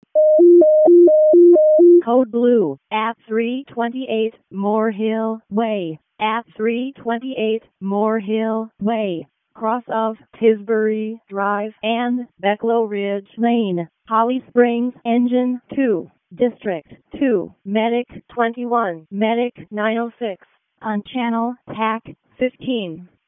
Code Blue at 328 Moorhill Way, at 328 Moorhill Way, cross of Tisbury Drive and Becklow Ridge Lane, Holly Springs, Engine 2, District 2, Medic 21, Medic 906, on Channel TAC 15.